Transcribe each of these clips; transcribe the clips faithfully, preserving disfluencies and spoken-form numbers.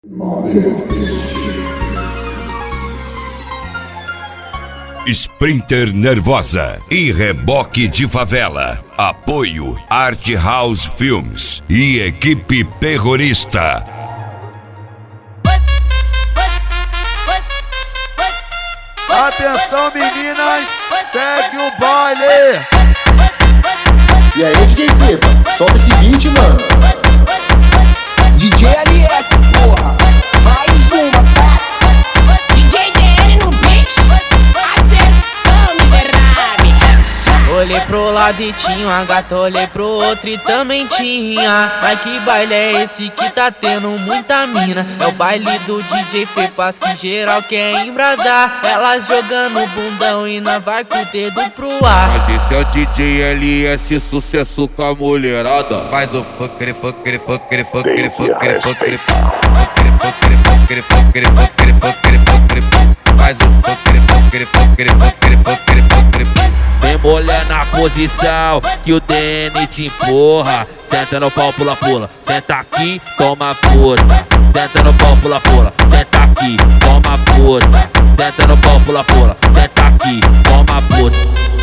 Sprinter Nervosa e Reboque de Favela. Apoio Art House Films e Equipe Terrorista. Atenção meninas, segue o baile. E aí D J Fepas, solta esse beat, mano. D J L S, porra, mais uma, tá? D J D L no beat, acertou, miserável. Olhei pro lado e tinha uma gata, olhei pro outro e também tinha. Mas que baile é esse que tá tendo muita mina? É o baile do D J Fepas que geral quer embrasar. Ela jogando bundão e não vai com o dedo pro ar. Mas esse é o D J L S, sucesso com a mulherada. Faz o fuckere, fuckere, fuckere, fuckere, fuckere, fuckere, fuckere, fuckere, fuckere, fuckere, fuckere, fuckere, fuckere. Faz o fuckere, fuckere, fuckere, fuckere, fuckere, fuckere. Vem mulher na posição que o D N te empurra. Senta no pau, pula, pula. Senta aqui, toma puta. Senta no pau, pula, pula. Senta aqui, toma puta. Senta no pau, pula, pula. Senta aqui, toma puta.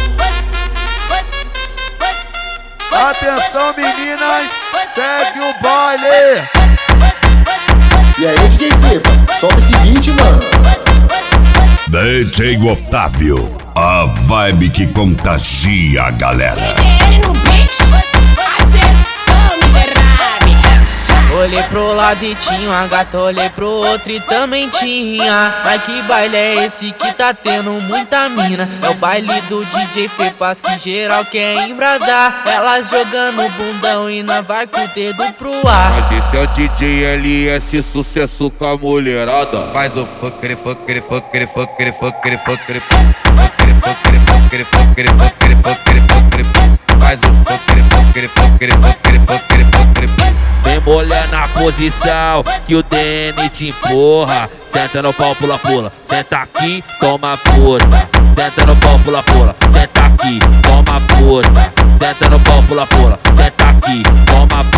Atenção meninas, segue o baile. E aí D J Fepas, solta esse beat, mano. D J Otávio, a vibe que contagia a galera. D J L no beat, acertou, miserável. Olhei pro lado e tinha uma gata, olhei pro outro e também tinha. Mas que baile é esse que tá tendo muita mina? É o baile do D J Fepas que geral quer embrasar. Ela jogando bundão e não vai com o dedo pro ar. Mas esse é o D J L S, sucesso com a mulherada. Faz o fuckere, fuckere, fuckere, fuckere, fuckere, fuckere, fuckere, fuckere, fuckere, fuckere, fuckere, fuckere, fuckere. Faz o fuckere, fuckere, fuckere, fuckere, fuckere, fuckere. Vem mulher na posição que o D N te empurra. Senta no pau, pula, pula. Senta aqui, toma puta. Senta no pau, pula, pula. Senta aqui, toma puta. Senta no pau, pula, pula. Senta aqui, toma puta.